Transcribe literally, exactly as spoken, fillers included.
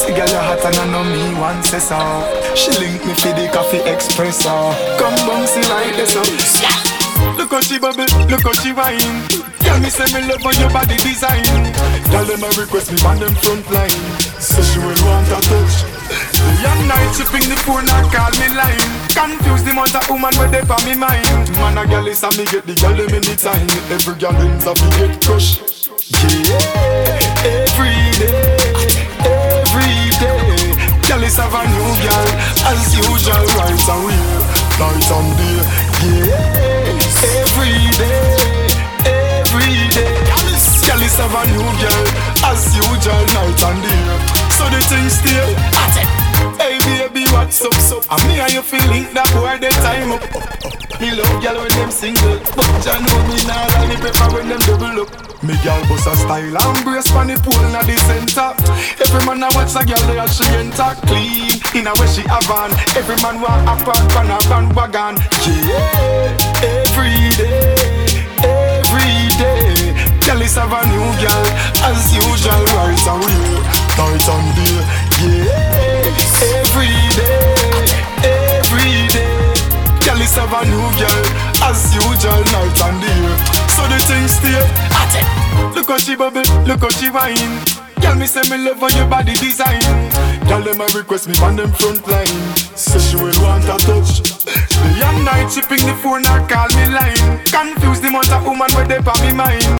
The girl you hot and I know me one say so. She link me for the coffee espresso. Come bouncy like this so. Look how she bubble, look how she whine. Tell me say me love on your body design. Tell them I request me on them front line. So she will want a touch. The young night shipping the phone and call me line. Confuse the amount of woman where they for me mind. Man a girl is a me get the girl them anytime. Every girl ends up me get crushed. Yeah, every day, every day. Girl is have a new girl as usual right away, night and day. Yeah, every day, every day. Girl is have a new girl as usual night and day. So the thing still at it. Hey baby, what's up, so? And me and you feeling that boy the time up. Me love girl when them single, but you know me nah like the prefer when them double up. Me girl bust a style and brace pon the pole inna the center. Every man a watch a girl there she enter clean inna where she have on. Every man want a part pon a bandwagon. Yeah, every day, every day. Girl is have a new girl as usual right away, night and day. Yeah, every day, every day. Girl is have a new girl as usual night and day. So the thing still at it. Look how she bubble, look how she whine. Girl me say me love on your body design. Girl them a request me on them front line. So she will want a touch. The young night shipping the phone and call me line. Confuse the amount of woman where they for me mind.